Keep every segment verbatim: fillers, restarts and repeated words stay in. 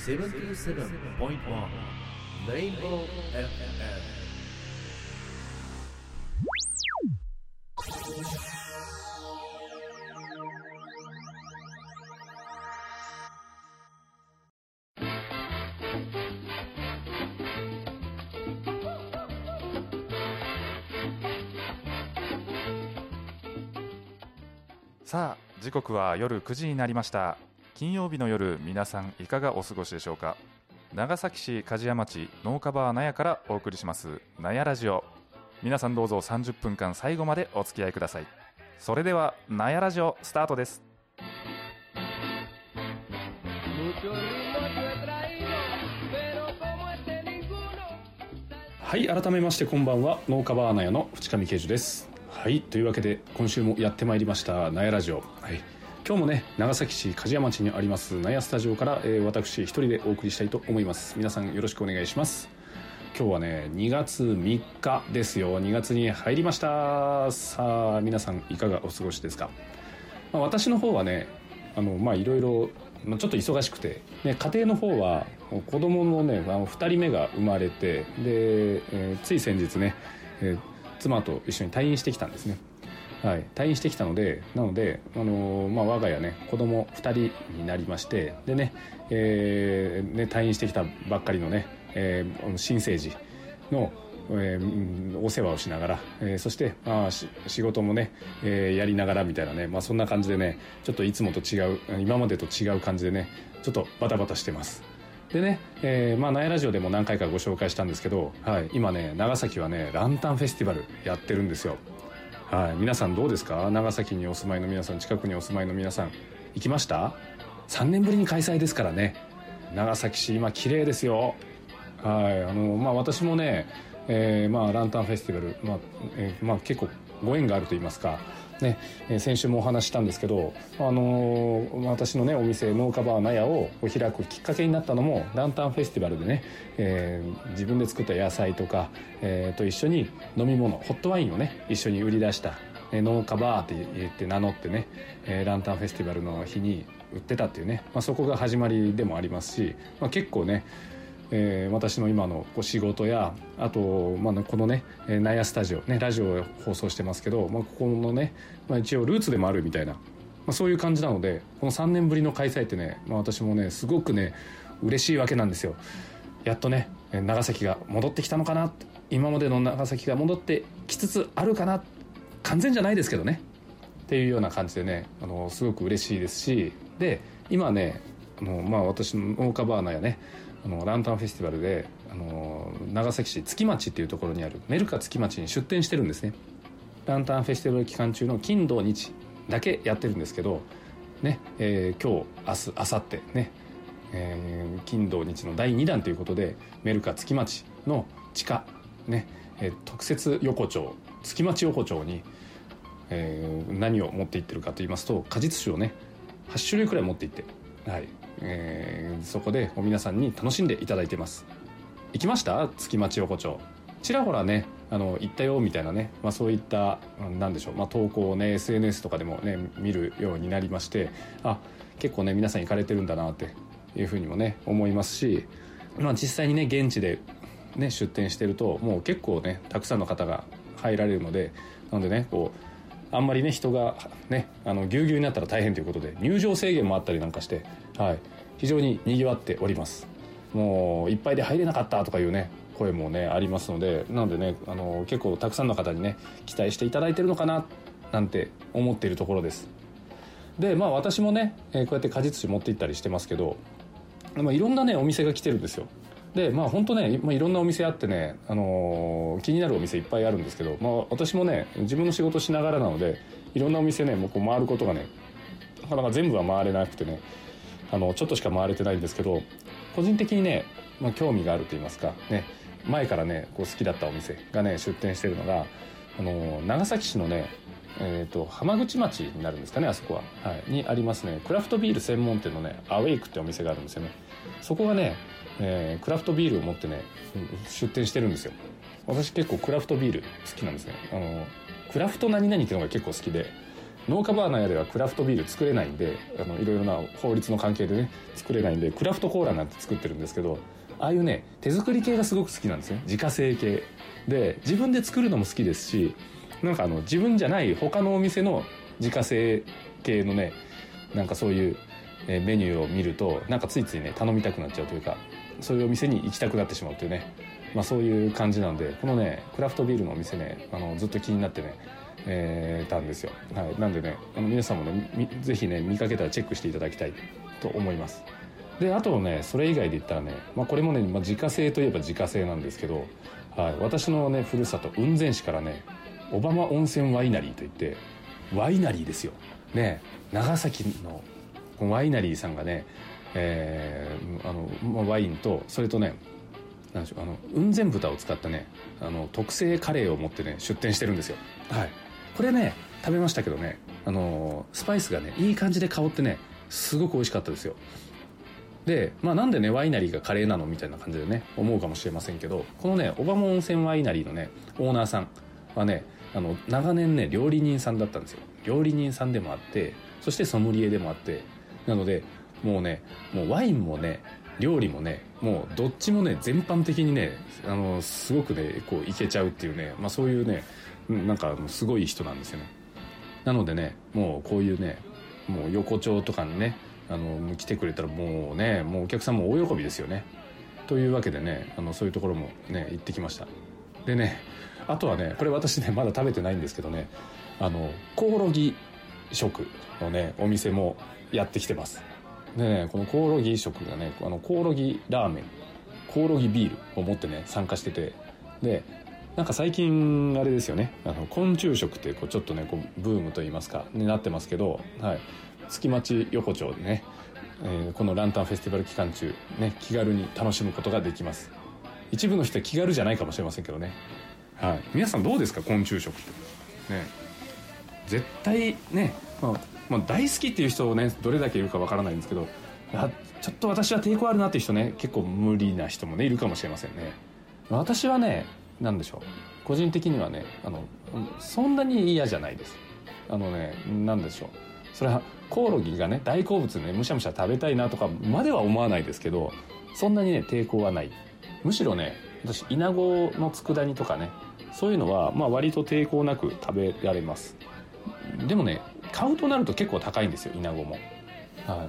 セブンティーセブンポイントワン レインボー エフエム。 さあ時刻は夜くじになりました。金曜日の夜、皆さんいかがお過ごしでしょうか。長崎市梶屋町農家バー納屋からお送りします納屋ラジオ。皆さんどうぞさんじゅっぷんかん最後までお付き合いください。それでは納屋ラジオスタートです。 はい、改めましてこんばんは、農家バー納屋の淵上啓二です。はい、というわけで今週もやってまいりました納屋ラジオ。はい、今日もね、長崎市梶屋町にあります納屋スタジオから、えー、私一人でお送りしたいと思います。皆さんよろしくお願いします。今日はねにがつみっかですよ。にがつに入りました。さあ皆さんいかがお過ごしですか。まあ、私の方はね、あのまあいろいろちょっと忙しくて、ね、家庭の方は子供のねあのふたりめが生まれて、で、えー、つい先日ね、えー、妻と一緒に退院してきたんですね。はい、退院してきたので、なので、あのーまあ、我が家ね子供ふたりになりまして、でね、えー、ね退院してきたばっかりのね、えー、新生児の、えー、お世話をしながら、えー、そして、まあ、し仕事もね、えー、やりながらみたいなね、まあ、そんな感じでね、ちょっといつもと違う、今までと違う感じでね、ちょっとバタバタしてます。でね、えー、まあ納屋ラジオでも何回かご紹介したんですけど、はい、今ね長崎はねランタンフェスティバルやってるんですよ。はい、皆さんどうですか。長崎にお住まいの皆さん、近くにお住まいの皆さん、行きました？さんねんぶりに開催ですからね。長崎市今綺麗ですよ。はい、あのまあ私もね、えー、まあランタンフェスティバル、まあ、えー、まあ結構ご縁があると言いますかね、えー、先週もお話したんですけど、あのー、私のねお店農家バー納屋を開くきっかけになったのもランタンフェスティバルでね、えー、自分で作った野菜とか、えー、と一緒に飲み物ホットワインをね一緒に売り出した、えー、農家バーって言って名乗ってね、えー、ランタンフェスティバルの日に売ってたっていうね、まあ、そこが始まりでもありますし、まあ、結構ね、えー、私の今のこう仕事や、あと、まあ、このね納屋スタジオねラジオを放送してますけど、まあ、ここのね、まあ、一応ルーツでもあるみたいな、まあ、そういう感じなので、このさんねんぶりの開催ってね、まあ、私もねすごくね嬉しいわけなんですよ。やっとね長崎が戻ってきたのかな、今までの長崎が戻ってきつつあるかな、完全じゃないですけどねっていうような感じでね、あのすごく嬉しいですし、で今ねあの、まあ、私の農家バーナーやね、あのランタンフェスティバルで、あの長崎市月町っていうところにあるメルカ月町に出店してるんですね。ランタンフェスティバル期間中の金土日だけやってるんですけどね、えー、今日明日明後日ね、えー、金土日のだいにだんということで、メルカ月町の地下ね、えー、特設横丁月町横丁に、えー、何を持っていってるかと言いますと、果実酒をねはちしゅるいくらい持っていって、はい、えー、そこで皆さんに楽しんでいただいてます。行きました？月町横丁ちらほらね、あの行ったよみたいなね、まあ、そういったなんでしょう、まあ、投稿をね エスエヌエス とかでもね見るようになりまして、あ、結構ね皆さん行かれてるんだなっていうふうにもね思いますし、まあ、実際にね現地でね出店してるともう結構ねたくさんの方が入られるので、なのでねこうあんまりね人がねあのぎゅうぎゅうになったら大変ということで入場制限もあったりなんかして、はい、非常に賑わっております。もういっぱいで入れなかったとかいうね声もねありますので、なのでねあの結構たくさんの方にね期待していただいてるのかななんて思っているところです。でまあ私もね、えー、こうやって果実酒持って行ったりしてますけど、まあ、いろんなねお店が来てるんですよ。でまあ本当ね、まあ、いろんなお店あってね、あのー、気になるお店いっぱいあるんですけど、まあ、私もね自分の仕事しながらなのでいろんなお店ねもうこう回ることがねなかなか全部は回れなくてね、あのちょっとしか回れてないんですけど、個人的にね、まあ、興味があると言いますかね、前からねこう好きだったお店がね出店してるのが、あのー、長崎市のね、えー、と浜口町になるんですかね、あそこは、はい、にありますねクラフトビール専門店のねアウェイクってお店があるんですよね。そこがね、えー、クラフトビールを持ってね出店してるんですよ。私結構クラフトビール好きなんですね。あのー、クラフト何々っていうのが結構好きで、 農家バーナーではクラフトビール作れないんで、あのいろいろな法律の関係でね作れないんで、クラフトコーラなんて作ってるんですけど、ああいうね手作り系がすごく好きなんですね。自家製系で自分で作るのも好きですし、なんかあの自分じゃない他のお店の自家製系のねなんかそういうメニューを見るとなんかついついね頼みたくなっちゃうというか、そういうお店に行きたくなってしまうというね、まあそういう感じなんで、このねクラフトビールのお店ねあのずっと気になってね、えー、たんですよ。はい、なんでねあの皆さんもねぜひね見かけたらチェックしていただきたいと思います。であとねそれ以外で言ったらね、まあ、これもね、まあ、自家製といえば自家製なんですけど、はい、私のねふるさと雲仙市からね小浜温泉ワイナリーといって、ワイナリーですよね、長崎のこのワイナリーさんがね、えー、あのまあ、ワインとそれとねなんでしょう、あの雲仙豚を使ったねあの特製カレーを持ってね出店してるんですよ。はい、これね食べましたけどね、あのスパイスがねいい感じで香ってねすごく美味しかったですよ。で、まあ、なんでねワイナリーがカレーなのみたいな感じでね思うかもしれませんけど、このね小浜温泉ワイナリーのねオーナーさんはねあの長年ね料理人さんだったんですよ。料理人さんでもあって、そしてソムリエでもあって、なのでもうねもうワインもね料理もねもうどっちもね全般的にねあのすごくねこういけちゃうっていうね、まあ、そういうねなんかすごい人なんですよね。なのでねもうこういうねもう横丁とかにねあの来てくれたらもうねもうお客さんも大喜びですよね。というわけでねあのそういうところもね行ってきました。でねあとはねこれ私ねまだ食べてないんですけどね、あのコオロギ食のねお店もやってきてます。でねこのコオロギ食がねあのコオロギラーメンコオロギビールを持ってね参加してて、でなんか最近あれですよね、あの昆虫食ってこうちょっとねこうブームといいますかになってますけど、はい、月町横丁でね、えー、このランタンフェスティバル期間中ね気軽に楽しむことができます。一部の人は気軽じゃないかもしれませんけどね。はい、皆さんどうですか昆虫食ってね。絶対ね、まあまあ、大好きっていう人をねどれだけいるかわからないんですけど、あちょっと私は抵抗あるなっていう人ね結構無理な人もねいるかもしれませんね。私はねなんでしょう、個人的にはねあのそんなに嫌じゃないです。あのねなんでしょう、それはコオロギがね大好物ねむしゃむしゃ食べたいなとかまでは思わないですけど、そんなにね抵抗はない。むしろね私イナゴの佃煮とかねそういうのはまあ割と抵抗なく食べられます。でもね買うとなると結構高いんですよイナゴも。はい、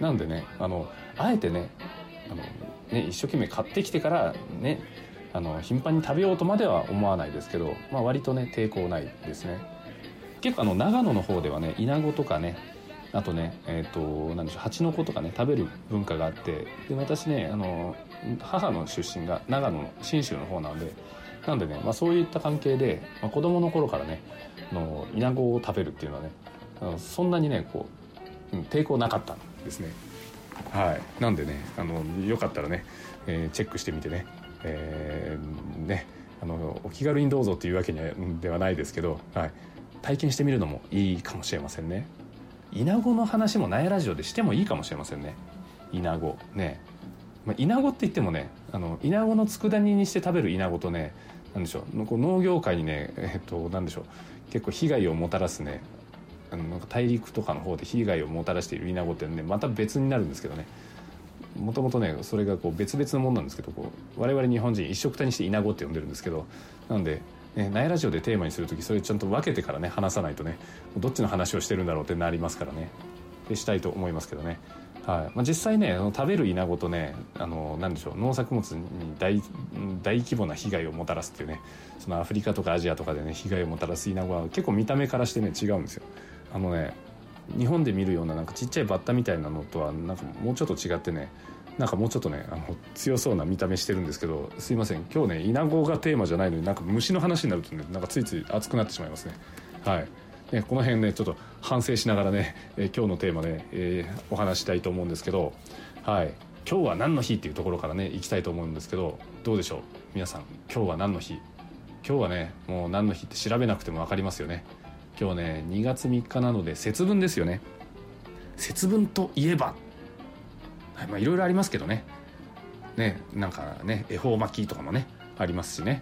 なんでねあのあえてねあのね一生懸命買ってきてからねあの頻繁に食べようとまでは思わないですけど、まあ、割とね抵抗ないですね。結構あの長野の方ではねイナゴとかねあとねえっ、ー、となんでしょう蜂の子とかね食べる文化があって、で私ねあの母の出身が長野の信州の方なんでなんでね、まあ、そういった関係で、まあ、子供の頃からねあのイナゴを食べるっていうのはねあのそんなにねこう、うん、抵抗なかったんですね。はい、なんでねあのよかったらね、えー、チェックしてみてね、えー、ねあのお気軽にどうぞっていうわけにはではないですけど、はい、体験してみるのもいいかもしれませんね。イナゴの話もナヤラジオでしてもいいかもしれませんね。イナゴね、まあ、イナゴって言ってもねあのイナゴの佃煮にして食べるイナゴとねなんでしょうこう農業界にねえっとなんでしょう結構被害をもたらすねあのなんか大陸とかの方で被害をもたらしているイナゴってねまた別になるんですけどね、もともとねそれがこう別々のものなんですけど、こう我々日本人一緒くたにしてイナゴって呼んでるんですけど、なんでね、ナヤラジオでテーマにするときそれちゃんと分けてからね話さないとねどっちの話をしてるんだろうってなりますからね、でしたいと思いますけどね。はいまあ、実際ね食べるイナゴとねあのなんでしょう農作物に 大, 大規模な被害をもたらすっていうね、そのアフリカとかアジアとかでね被害をもたらすイナゴは結構見た目からしてね違うんですよ。あのね日本で見るようななんかちっちゃいバッタみたいなのとはなんかもうちょっと違ってね、なんかもうちょっとねあの強そうな見た目してるんですけど、すいません今日ねイナゴがテーマじゃないのになんか虫の話になるとねなんかついつい熱くなってしまいますね。はいね、この辺ねちょっと反省しながらね、えー、今日のテーマね、えー、お話したいと思うんですけど、はい今日は何の日っていうところからね行きたいと思うんですけど、どうでしょう皆さん今日は何の日。今日はねもう何の日って調べなくても分かりますよね。今日ねにがつみっかなので節分ですよね。節分といえば、はいまあ、いろいろありますけどねねなんかね恵方巻きとかもねありますしね、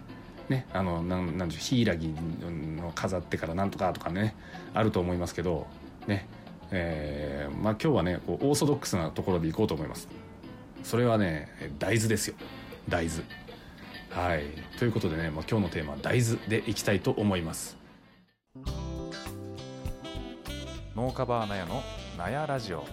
ね、あのなんなんでしょう、ヒイラギの飾ってからなんとかとかねあると思いますけどね、えーまあ、今日はねこうオーソドックスなところでいこうと思います。それはね大豆ですよ、大豆。はい、ということでね、まあ、今日のテーマは大豆でいきたいと思います。 農家バーナヤのナヤラジオ。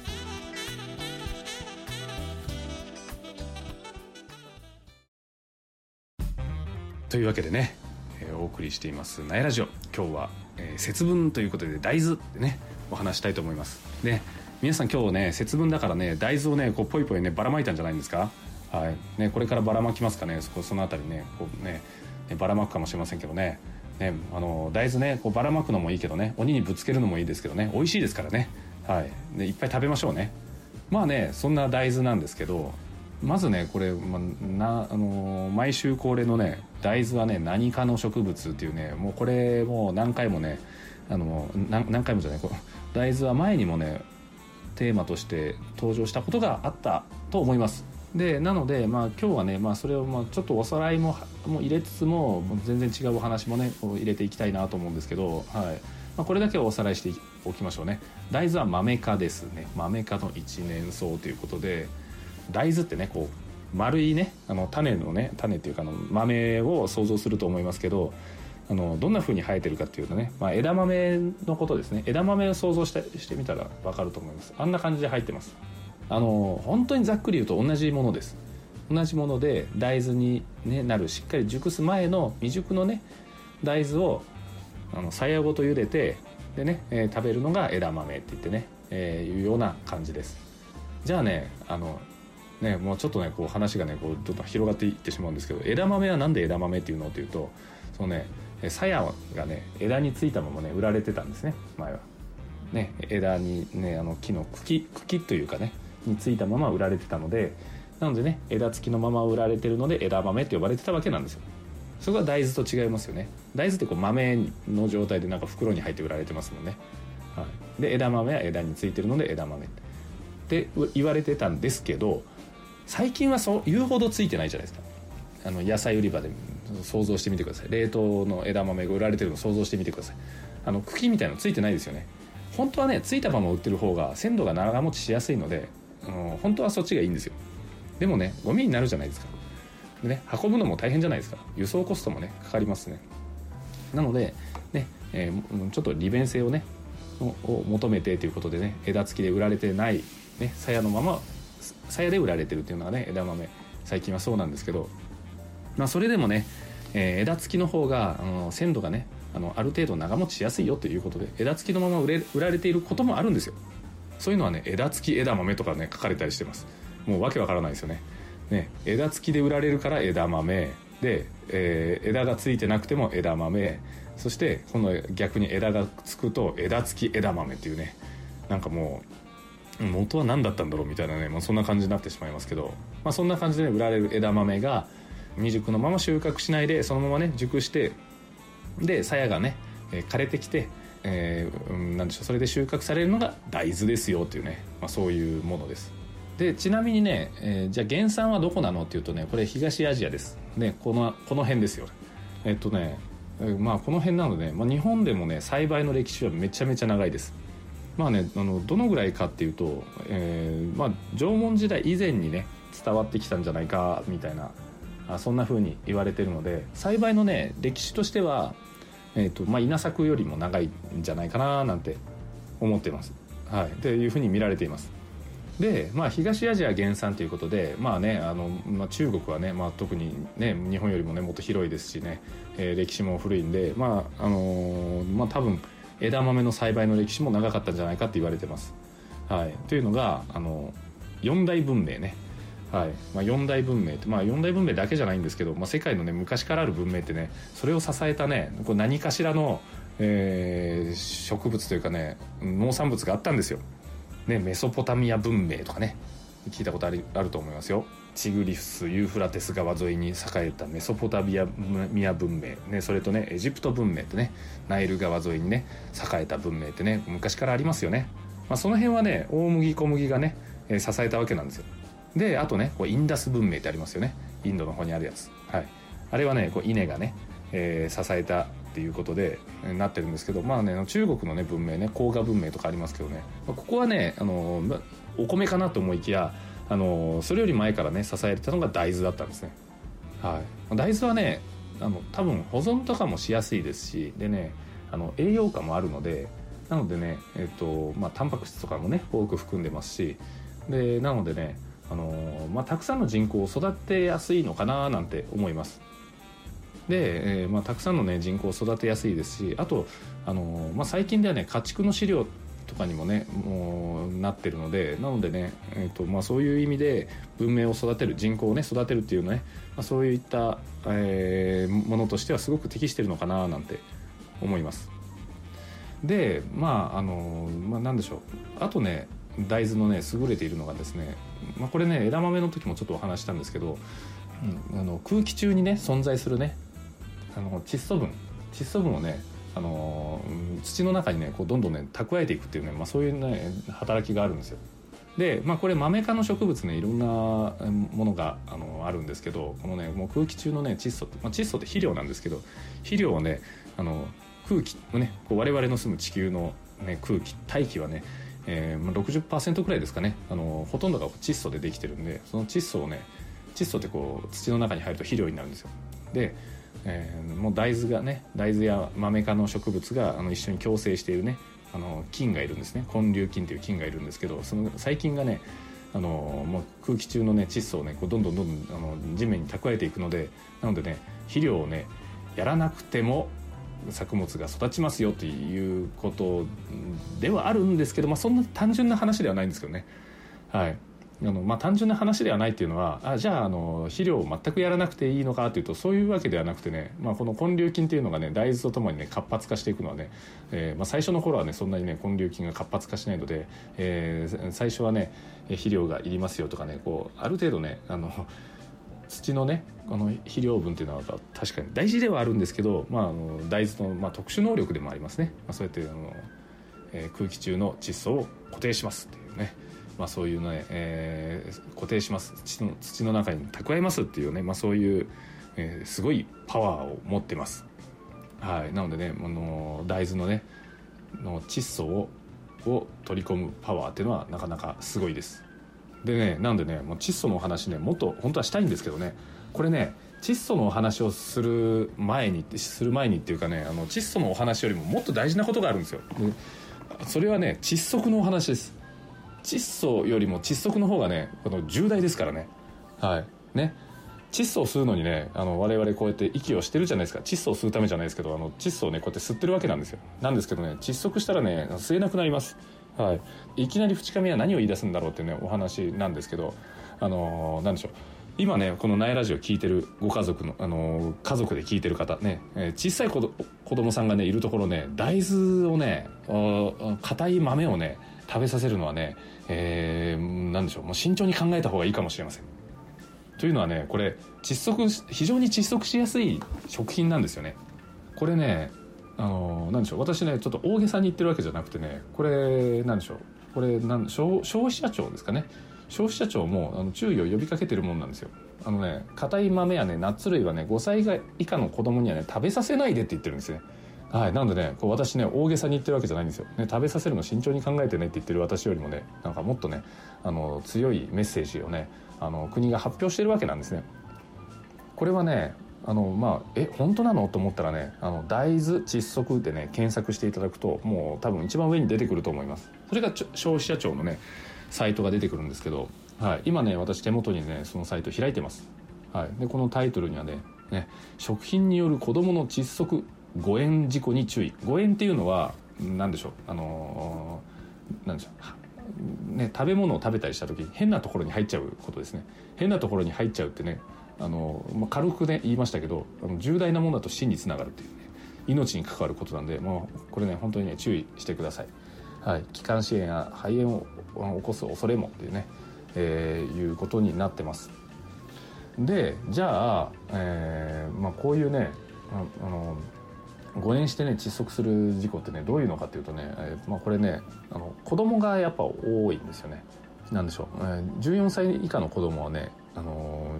というわけでね、えー、お送りしていますナヤラジオ。今日は、えー、節分ということで大豆でねお話したいと思います。で、皆さん今日ね節分だからね大豆をねこうポイポイねばらまいたんじゃないんですか。はいね、これからばらまきますかね、そこそのあたりねこうねばらまくかもしれませんけどね。ね、あの大豆ねこうばらまくのもいいけどね、鬼にぶつけるのもいいですけどね、美味しいですからね。はい、でいっぱい食べましょうね。まあね、そんな大豆なんですけど、まずねこれ、まあなあのー、毎週恒例のね大豆はね何かの植物っていうね、もうこれもう何回もねあの何何回もじゃないこう大豆は前にもねテーマとして登場したことがあったと思います。でなので、まあ、今日はね、まあ、それをまあちょっとおさらいもも入れつつも全然違うお話もね入れていきたいなと思うんですけど、はいまあ、これだけはおさらいしておきましょうね。大豆はマメ科ですね。マメ科の一年草ということで、大豆ってねこう丸いねあの種のね種っていうかあの豆を想像すると思いますけど、あのどんな風に生えてるかっていうとね、まあ、枝豆のことですね。枝豆を想像してしてみたら分かると思います。あんな感じで生えてます。あの本当にざっくり言うと同じものです。同じもので大豆に、ね、なるしっかり熟す前の未熟のね大豆をあのさやごと茹でてでね、えー、食べるのが枝豆って言ってね、えー、いうような感じです。じゃあねあのねもうちょっとねこう話がねこうどんどん広がっていってしまうんですけど、枝豆はなんで枝豆っていうのっていうと、そのねさやがね枝についたままね売られてたんですね、前はね。枝にねあの木の茎茎というかねについたまま売られてたので、なのでね枝付きのまま売られてるので枝豆って呼ばれてたわけなんですよ。そこは大豆と違いますよね。大豆ってこう豆の状態でなんか袋に入って売られてますもんね、はい、で枝豆は枝についてるので枝豆って言われてたんですけど、最近はそう言うほどついてないじゃないですか。あの野菜売り場で想像してみてください。冷凍の枝豆が売られてるのを想像してみてください。あの茎みたいなのついてないですよね。本当はねついたまま売ってる方が鮮度が長持ちしやすいので、あの本当はそっちがいいんですよ。でもねゴミになるじゃないですか。でね運ぶのも大変じゃないですか。輸送コストもねかかりますね。なのでね、えー、ちょっと利便性をねを求めてということでね枝付きで売られてないね鞘のまま鞘で売られてるっていうのがね枝豆最近はそうなんですけど、まあそれでもね、えー、枝付きの方があの鮮度がねあのある程度長持ちしやすいよということで枝付きのまま売れ売られていることもあるんですよ。そういうのはね枝付き枝豆とかね書かれたりしてます。もうわけわからないですよね。ね枝付きで売られるから枝豆で、えー、枝がついてなくても枝豆、そして今度逆に枝がつくと枝付き枝豆っていうね、なんかもう元は何だったんだろうみたいなね、もうそんな感じになってしまいますけど、まあ、そんな感じで、ね、売られる枝豆が未熟のまま収穫しないでそのままね熟してで鞘がね枯れてきて、えー、なんでしょう、それで収穫されるのが大豆ですよっていうね、まあ、そういうものです。でちなみにね、えー、じゃあ原産はどこなのっていうとね、これ東アジアですね。このこの辺ですよ。えっとね、まあこの辺なので、まあ、日本でもね栽培の歴史はめちゃめちゃ長いです。まあね、あのどのぐらいかっていうと、えーまあ、縄文時代以前にね伝わってきたんじゃないかみたいな、あそんな風に言われてるので、栽培のね歴史としては、えーとまあ、稲作よりも長いんじゃないかななんて思っています。はい、っていう風に見られています。で、まあ、東アジア原産ということで、まあねあのまあ、中国はね、まあ、特にね日本よりもねもっと広いですしね、えー、歴史も古いんで、まああのー、まあ多分枝豆の栽培の歴史も長かったんじゃないかって言われてます。はい、というのがあの四大文明ね、はいまあ、四大文明って、まあ、四大文明だけじゃないんですけど、まあ、世界のね昔からある文明ってね、それを支えたねこう何かしらの、えー、植物というかね農産物があったんですよ。ね、メソポタミア文明とかね聞いたことある、あると思いますよ。チグリスユーフラテス川沿いに栄えたメソポタミア文明、ね、それとねエジプト文明ってねナイル川沿いにね栄えた文明ってね昔からありますよね。まあ、その辺はね大麦小麦がね支えたわけなんですよ。であとねこうインダス文明ってありますよね。インドの方にあるやつ、はい、 あれはねこう稲がね、えー、支えたっていうことでなってるんですけど、まあね中国のね文明ね黄河文明とかありますけどね、ここはねあのお米かなと思いきやあのそれより前からね支えてたのが大豆だったんですね。はい、大豆はねあの多分保存とかもしやすいですし、でねあの栄養価もあるので、なのでねえっとまあタンパク質とかもね多く含んでますし、でなのでねあの、まあ、たくさんの人口を育てやすいのかななんて思います。で、えーまあ、たくさんの、ね、人口を育てやすいですし、あと、あのまあ、最近ではね家畜の飼料とかにもねもうなってるので、なのでね、えーとまあ、そういう意味で文明を育てる、人口をね育てるっていうね、まあ、そういった、えー、ものとしてはすごく適してるのかななんて思います。でまああの、まあ、なんでしょう、あとね大豆のね優れているのがですね、まあ、これね枝豆の時もちょっとお話したんですけど、うん、あの空気中にね存在するねあの窒素分窒素分をねあの土の中にねこうどんどんね蓄えていくっていうね、まあ、そういうね働きがあるんですよ。で、まあ、これマメ科の植物ねいろんなものが あのあるんですけど、このねもう空気中のね窒素って、まあ、窒素って肥料なんですけど、肥料をねあの空気をねこう我々の住む地球の、ね、空気大気はね、えー、ろくじゅっパーセント くらいですかね、あのほとんどが窒素でできてるんで、その窒素をね窒素ってこう土の中に入ると肥料になるんですよ。でえー、もう大豆がね大豆やマメ科の植物があの一緒に共生しているねあの菌がいるんですね。根粒菌という菌がいるんですけど、その細菌がねあのもう空気中のね窒素をねこうどんどんどんどんあの地面に蓄えていくので、なのでね肥料をねやらなくても作物が育ちますよということではあるんですけど、まあ、そんな単純な話ではないんですけどね。はい、あのまあ、単純な話ではないっていうのは、あじゃあ、あの肥料を全くやらなくていいのかというとそういうわけではなくてね、まあ、この根粒菌というのがね大豆とともにね活発化していくのはね、えーまあ、最初の頃はねそんなにね根粒菌が活発化しないので、えー、最初はね肥料がいりますよとかね、こうある程度ねあの土のねあの肥料分っていうのは確かに大事ではあるんですけど、まあ、あの大豆の、まあ、特殊能力でもありますね。まあ、そうやってあの、えー、空気中の窒素を固定しますっていうね、まあ、そういうね、えー、固定します、土の、土の中に蓄えますっていうね、まあ、そういう、えー、すごいパワーを持ってます。はい、なのでねあの大豆のねの窒素をを取り込むパワーっていうのはなかなかすごいです。でね、なんでねもう窒素のお話ねもっと本当はしたいんですけどね、これね窒素のお話をする前にする前にっていうかね、あの窒素のお話よりももっと大事なことがあるんですよ。でそれはね窒息のお話です。窒素よりも窒息の方がねこの重大ですからね。はいね、窒素を吸うのにねあの我々こうやって息をしてるじゃないですか。窒素を吸うためじゃないですけど、あの窒素をねこうやって吸ってるわけなんですよ。なんですけどね窒息したらね吸えなくなります。はい、いきなり淵上は何を言い出すんだろうってねお話なんですけど、あのー、なんでしょう、今ねこのナエラジオ聞いてるご家族の、あのー、家族で聞いてる方ね、えー、小さい子ど子供さんがねいるところね大豆をね硬い豆をね食べさせるのはね、えー、なんでしょう、もう慎重に考えた方がいいかもしれません。というのはねこれ窒息非常に窒息しやすい食品なんですよね。これねあのなんでしょう、私ねちょっと大げさに言ってるわけじゃなくてね、これなんでしょう、これなん消消費者庁ですかね、消費者庁もあの注意を呼びかけてるもんなんですよ。あのね硬い豆やねナッツ類はねごさい以下の子供にはね食べさせないでって言ってるんですね。はい、なのでねこう私ね大げさに言ってるわけじゃないんですよ、ね、食べさせるの慎重に考えてねって言ってる私よりもねなんかもっとねあの強いメッセージをねあの国が発表してるわけなんですね。これはねあのまあえ本当なのと思ったらねあの大豆窒息でね検索していただくともう多分一番上に出てくると思います。それが消費者庁のねサイトが出てくるんですけど、はい、今ね私手元にねそのサイト開いてます。はい、でこのタイトルにはねね食品による子どもの窒息誤嚥事故に注意。誤嚥っていうのは何でしょう、あのー、なんでしょう、ね、食べ物を食べたりした時に変なところに入っちゃうことですね。変なところに入っちゃうってねあの、まあ、軽くね言いましたけどあの重大なものだと死につながるっていうね命に関わることなんで、もうこれね本当にね注意してください。はい、気管支炎や肺炎を起こす恐れもっていうね、えー、いうことになってます。でじゃあ、えーまあ、こういうねああの誤嚥してね窒息する事故ってねどういうのかっていうとね、えーまあ、これねあの子供がやっぱ多いんですよね。なんでしょう、えー、じゅうよんさい以下の子供はね、あのー、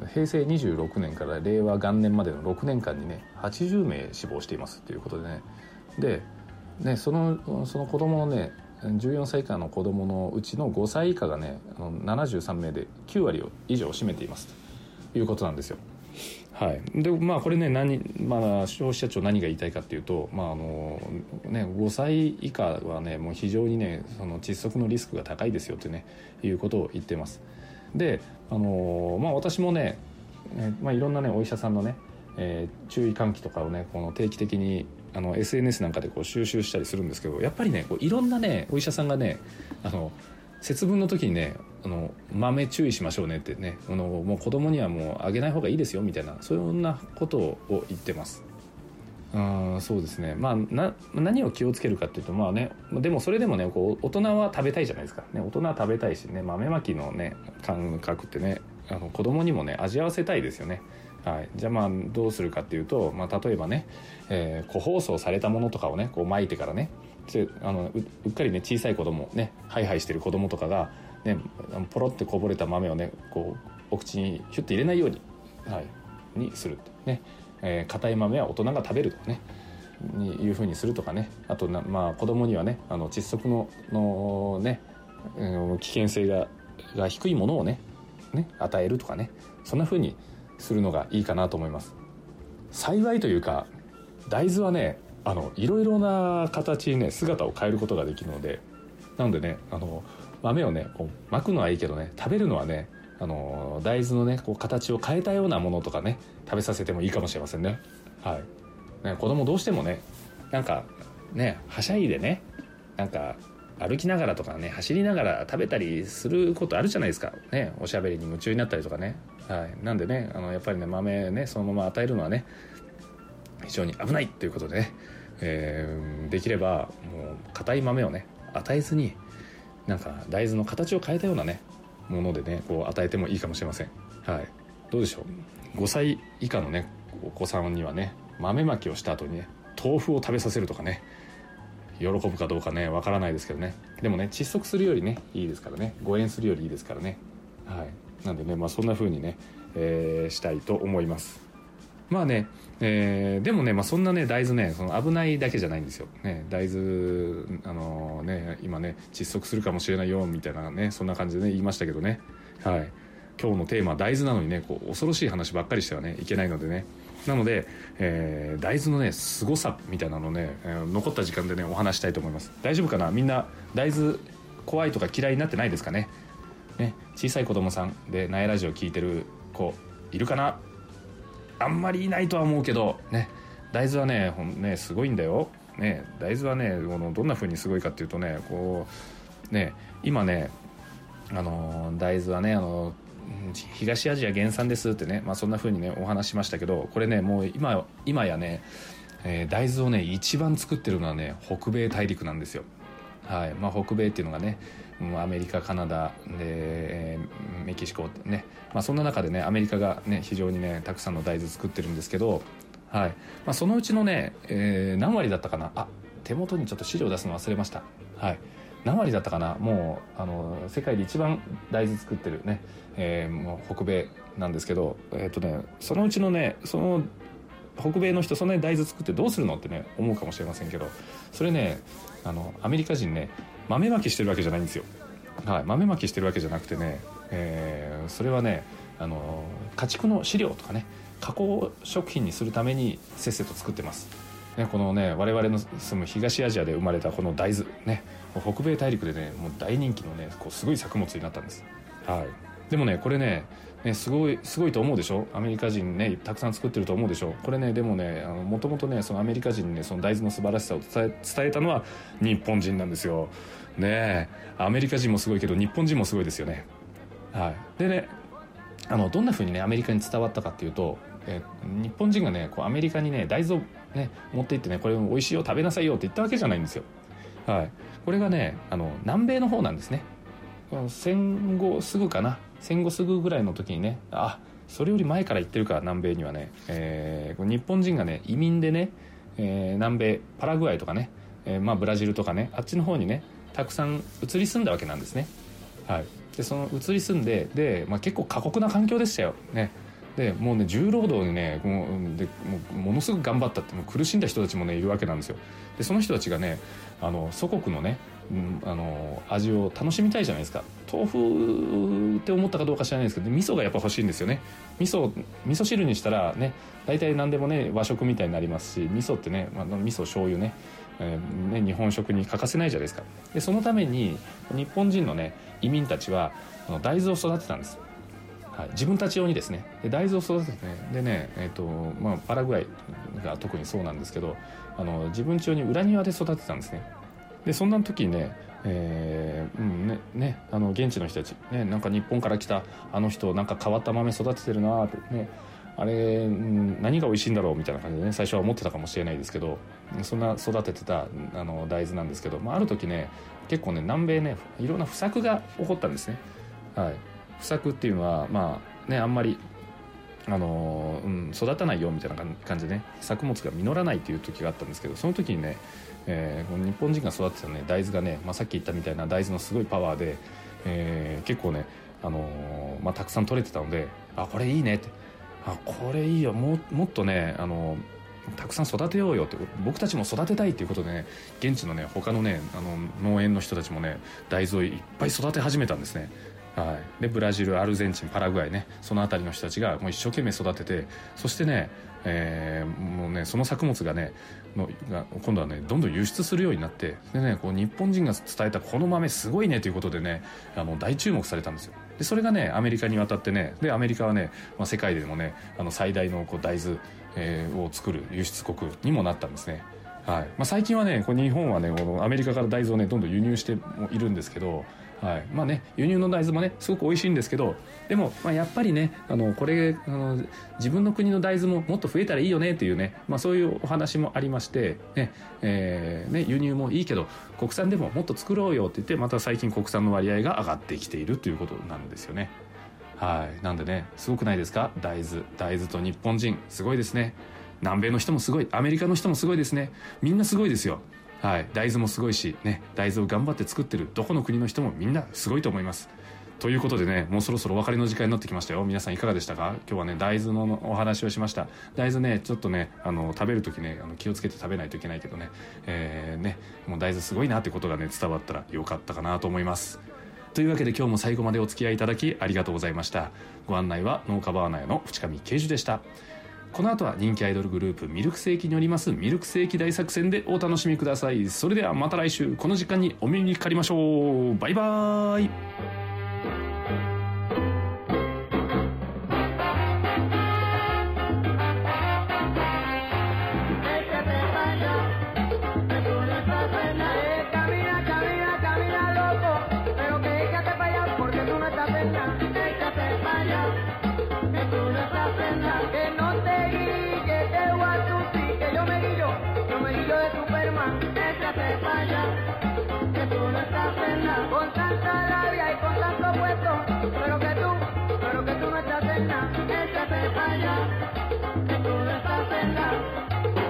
へいせいにじゅうろくねんかられいわ元年までのろくねんかんにねはちじゅうめい死亡していますということでね。でねそのその子供のねじゅうよんさい以下の子供のうちのごさい以下がねななじゅうさんめいできゅうわり以上を占めていますということなんですよ。はい、でまあこれね何、まあ、消費者庁何が言いたいかっていうと、まああのね、ごさい以下はねもう非常にねその窒息のリスクが高いですよってねいうことを言っています。で、あのまあ、私もね、えまあ、いろんなねお医者さんのね、えー、注意喚起とかをねこの定期的にあの エスエヌエス なんかでこう収集したりするんですけど、やっぱりねこういろんなねお医者さんがねあの節分の時にねあの豆注意しましょうねってねあのもう子供にはもうあげない方がいいですよみたいなそんなことを言ってます。うんそうですね、まあ、な何を気をつけるかっていうと、まあね、でもそれでもねこう大人は食べたいじゃないですか、ね、大人は食べたいしね豆まきのね感覚ってねあの子供にもね味わわせたいですよね。はい、じゃあまあどうするかっていうと、まあ、例えばね、えー、個包装されたものとかをねこう巻いてからねあの う, うっかりね小さい子供ねハイハイしてる子供とかが、ね、ポロってこぼれた豆をねこうお口にヒュッと入れないように、はい、にするね、えー、硬い豆は大人が食べるとかねにいう風にするとかね、あとな、まあ、子供にはねあの窒息ののね、えー、危険性がが低いものをねね与えるとかね、そんな風にするのがいいかなと思います。幸いというか大豆はねあのいろいろな形にね姿を変えることができるので、なのでねあの豆をねこう巻くのはいいけどね食べるのはねあの大豆のねこう形を変えたようなものとかね食べさせてもいいかもしれませんね。はいね、子供どうしてもねなんかねはしゃいでねなんか歩きながらとかね走りながら食べたりすることあるじゃないですかね、おしゃべりに夢中になったりとかね。はい、なんでねあのやっぱりね豆ねそのまま与えるのはね非常に危ないということでね、えー、できればもう硬い豆をね与えずになんか大豆の形を変えたようなねものでねこう与えてもいいかもしれません。はい、どうでしょう、ごさい以下のねお子さんにはね豆まきをした後にね豆腐を食べさせるとかね喜ぶかどうかねわからないですけどね、でもね窒息するよりねいいですからね、誤嚥するよりいいですからね。はい、なんでね、まあ、そんな風にね、えー、したいと思います。まあね、えー、でもね、まあ、そんなね大豆ねその危ないだけじゃないんですよ、ね、大豆あのー、ね今ね窒息するかもしれないよみたいなねそんな感じでね言いましたけどね。はい、今日のテーマは大豆なのにねこう恐ろしい話ばっかりしてはねいけないのでね、なので、えー、大豆のね凄さみたいなのね、えー、残った時間でねお話したいと思います。大丈夫かな、みんな大豆怖いとか嫌いになってないですかね。ね、小さい子供さんでナエラジオ聞いてる子いるかな。あんまりいないとは思うけどね、大豆はねほんねすごいんだよ、ね、大豆はねどんな風にすごいかっていうとねこうね今ねあの大豆はねあの東アジア原産ですってね、まあ、そんな風にねお話しましたけど、これねもう 今, 今やね、えー、大豆をね一番作ってるのはね北米大陸なんですよ。はいまあ、北米っていうのがねアメリカカナダで、えー、メキシコね、まあ、そんな中でねアメリカがね非常にねたくさんの大豆作ってるんですけど、はいまあ、そのうちのね、えー、何割だったかなあ手元にちょっと資料出すの忘れました。はい何割だったかな、もうあの世界で一番大豆作ってるね、えー、もう北米なんですけど、えーとね、そのうちのねその北米の人そんなに大豆作ってどうするのってね思うかもしれませんけど、それねあのアメリカ人ね豆まきしてるわけじゃないんですよ。はい、豆まきしてるわけじゃなくてね、えー、それはねあの家畜の飼料とかね加工食品にするためにせっせと作ってます。ね、このね我々の住む東アジアで生まれたこの大豆ね北米大陸でねもう大人気のねこうすごい作物になったんです。はい、でもねこれねねすごいすごいと思うでしょ、アメリカ人ねたくさん作ってると思うでしょ。これねでもねもともとねそのアメリカ人にねその大豆の素晴らしさを伝え、伝えたのは日本人なんですよ。ねアメリカ人もすごいけど日本人もすごいですよね。はい、でねあのどんな風にねアメリカに伝わったかっていうと、え日本人がねこうアメリカにね大豆をね持って行ってねこれ美味しいよ食べなさいよって言ったわけじゃないんですよ。はい、これがねあの南米の方なんですね。戦後すぐかな戦後すぐぐらいの時にねあそれより前から行ってるか南米にはね、えー、日本人がね移民でね、えー、南米パラグアイとかね、えーまあ、ブラジルとかねあっちの方にねたくさん移り住んだわけなんですね。はい、でその移り住んでで、まあ、結構過酷な環境でしたよ、ねでもうね重労働にねもうでもうものすごく頑張ったってもう苦しんだ人たちもねいるわけなんですよ。でその人たちがねあの祖国のね、うん、あの味を楽しみたいじゃないですか。豆腐って思ったかどうか知らないですけど味噌がやっぱ欲しいんですよね。味噌味噌汁にしたらね大体何でもね和食みたいになりますし、味噌ってね、まあ、味噌醤油ね、えー、ね日本食に欠かせないじゃないですか。でそのために日本人のね移民たちは大豆を育てたんです。はい、自分たち用にですね。で大豆を育ててねでね、えーとまあ、パラグアイが特にそうなんですけど、あの自分家用に裏庭で育ててたんですね。でそんな時にね、えーうんねね、あの現地の人たち、ね、なんか日本から来たあの人なんか変わった豆育ててるなってね、あれ、うん、何が美味しいんだろうみたいな感じでね最初は思ってたかもしれないですけど、そんな育ててたあの大豆なんですけど、まあ、ある時ね結構ね南米ねいろんな不作が起こったんですね。はい、不作っていうのはまあねあんまりあの、うん、育たないよみたいな感じでね作物が実らないっていう時があったんですけど、その時にね、えー、日本人が育てた、ね、大豆がね、まあ、さっき言ったみたいな大豆のすごいパワーで、えー、結構ね、あのーまあ、たくさん取れてたので、あこれいいねって、あこれいいよ、ももっとね、あのー、たくさん育てようよって、僕たちも育てたいっていうことでね現地のね他のねあの農園の人たちもね大豆をいっぱい育て始めたんですね。はい、でブラジル、アルゼンチン、パラグアイね、その辺りの人たちがもう一生懸命育てて、そしてね、えー、もうねその作物がねのが今度はねどんどん輸出するようになって、でねこう日本人が伝えたこの豆すごいねということでねあの大注目されたんですよ。でそれがねアメリカに渡ってね、でアメリカはね、まあ、世界でもねあの最大のこう大豆、えー、を作る輸出国にもなったんですね。はい、まあ、最近はねこう日本はねこのアメリカから大豆をねどんどん輸入しているんですけど、はいまあね、輸入の大豆もねすごく美味しいんですけど、でも、まあ、やっぱりねあのこれあの自分の国の大豆ももっと増えたらいいよねっていうね、まあ、そういうお話もありまして、ねえーね、輸入もいいけど国産でももっと作ろうよって言って、また最近国産の割合が上がってきているということなんですよね。はい、なんでねすごくないですか。大豆大豆と日本人すごいですね。南米の人もすごい、アメリカの人もすごいですね。みんなすごいですよ。はい、大豆もすごいし、ね、大豆を頑張って作ってるどこの国の人もみんなすごいと思います。ということでねもうそろそろお別れの時間になってきましたよ。皆さんいかがでしたか。今日はね大豆のお話をしました。大豆ねちょっとねあの食べるときねあの気をつけて食べないといけないけどね、えー、ねもう大豆すごいなってことがね伝わったらよかったかなと思います。というわけで今日も最後までお付き合いいただきありがとうございました。ご案内は農家バーナーの淵上圭樹でした。この後は人気アイドルグループミルクセーキによりますミルクセーキ大作戦でお楽しみください。それではまた来週この時間にお耳にかかりましょう。バイバーイ。 Con tanta rabia y con tanto puesto, pero que tú, pero que tú no estás en nada, échate para allá, que tú no estás en nada.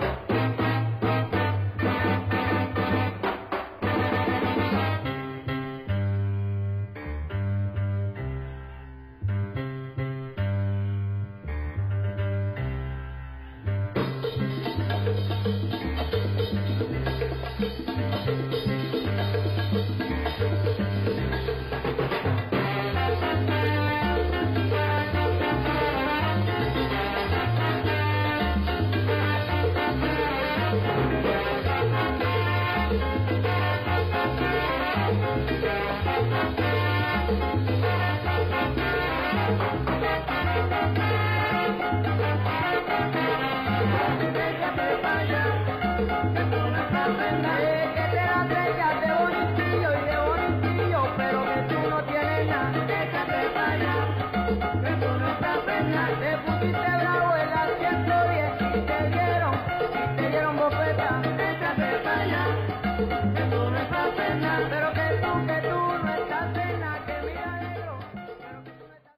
Te pusiste bravo en la ciento diez y te dieron, y te dieron bofeta, échate